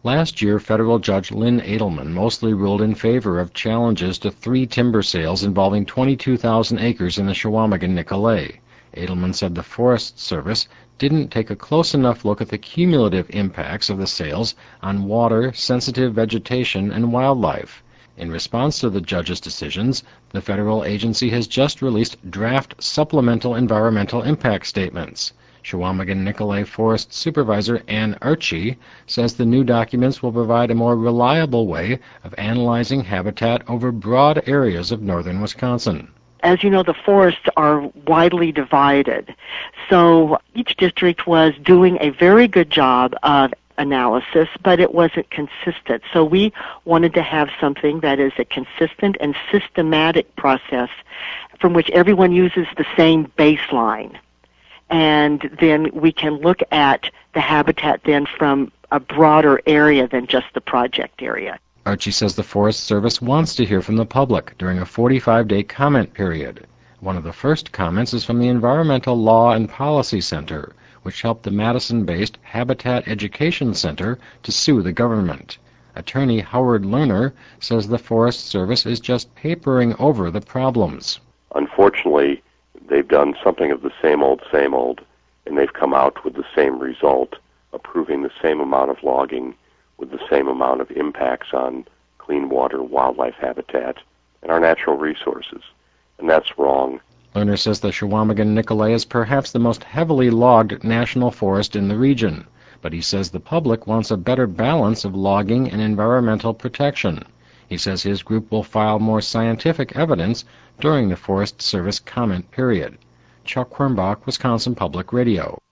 Last year, federal judge Lynn Edelman mostly ruled in favor of challenges to 3 timber sales involving 22,000 acres in the Chequamegon-Nicolet. Edelman said the Forest Service didn't take a close enough look at the cumulative impacts of the sales on water, sensitive vegetation, and wildlife. In response to the judge's decisions, the federal agency has just released draft supplemental environmental impact statements. Chequamegon-Nicolet Forest Supervisor Ann Archie says the new documents will provide a more reliable way of analyzing habitat over broad areas of northern Wisconsin. As you know, the forests are widely divided, so each district was doing a very good job of analysis, but it wasn't consistent. So we wanted to have something that is a consistent and systematic process from which everyone uses the same baseline. And then we can look at the habitat then from a broader area than just the project area. Archie says the Forest Service wants to hear from the public during a 45-day comment period. One of the first comments is from the Environmental Law and Policy Center, which helped the Madison-based Habitat Education Center to sue the government. Attorney Howard Lerner says the Forest Service is just papering over the problems. Unfortunately, they've done something of the same old, and they've come out with the same result, approving the same amount of logging with the same amount of impacts on clean water, wildlife habitat, and our natural resources. And that's wrong. Lerner says the Chequamegon-Nicolet is perhaps the most heavily logged national forest in the region, but he says the public wants a better balance of logging and environmental protection. He says his group will file more scientific evidence during the Forest Service comment period. Chuck Quirmbach, Wisconsin Public Radio.